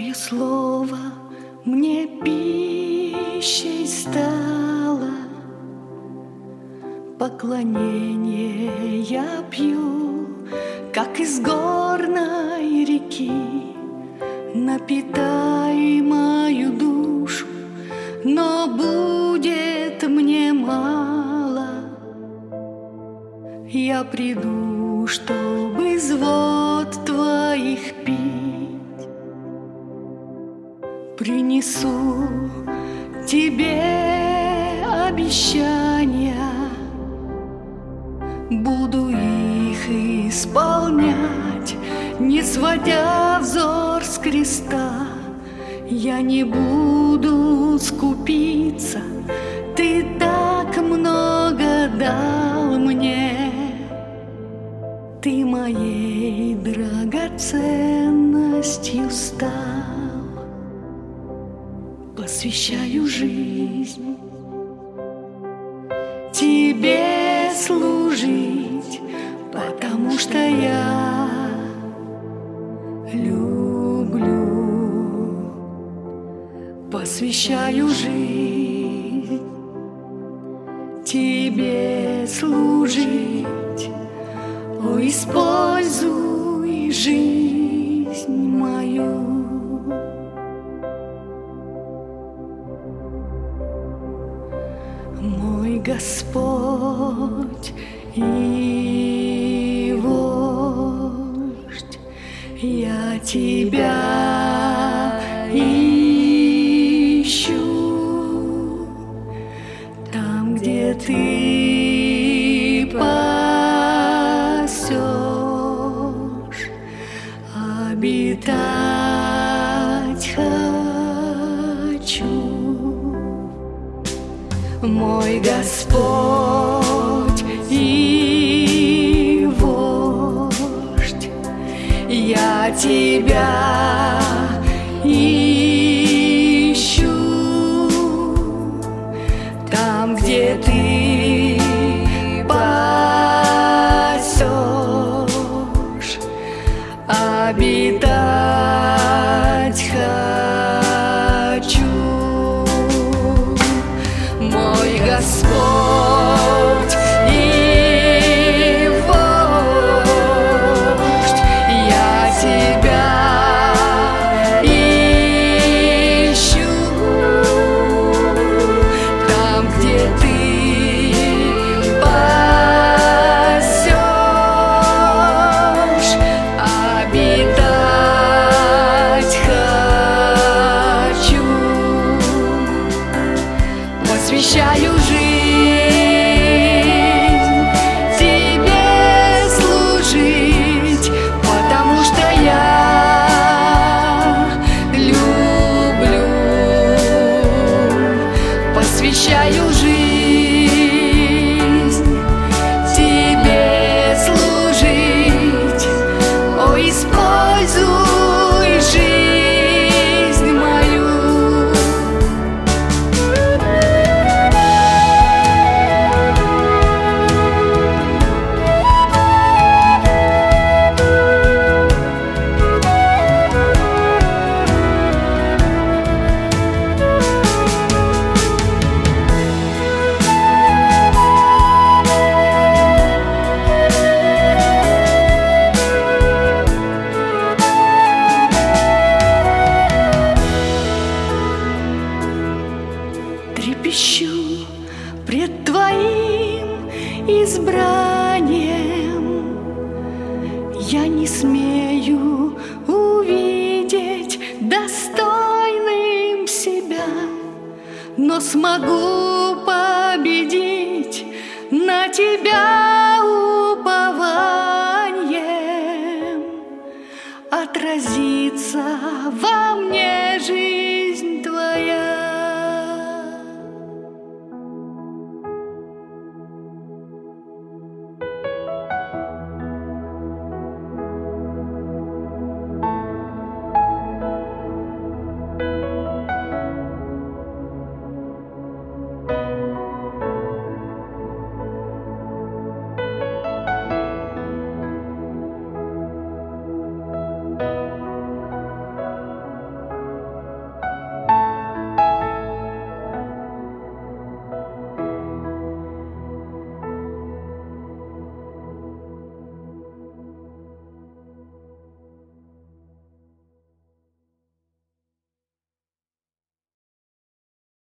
Твое слово мне пищей стало, поклонение я пью, как из горной реки. Напитай мою душу, но будет мне мало. Я приду, чтобы из вод твоих пить. Принесу тебе обещания, буду их исполнять, не сводя взор с креста. Я не буду скупиться, ты так много дал мне. Ты моей драгоценностью стал. Посвящаю жизнь тебе служить, потому что я люблю. Посвящаю жизнь тебе служить. О, используй жизнь мою. Мой Господь и вождь, я тебя ищу, там, где ты пасешь, обитать хочу. Мой Господь и вождь, я тебя ищу, там, где ты пасешь, обитать хочу. Мой Господь и вождь, я тебя ищу, там, где ты пасешь, обитать хочу. Посвящаю жизнь тебе служить, потому что я люблю. Посвящаю жизнь тебе служить. О, используй жизнь мою. Трепещу пред твоим избранием, я не смею увидеть достойным себя, но смогу победить на тебя.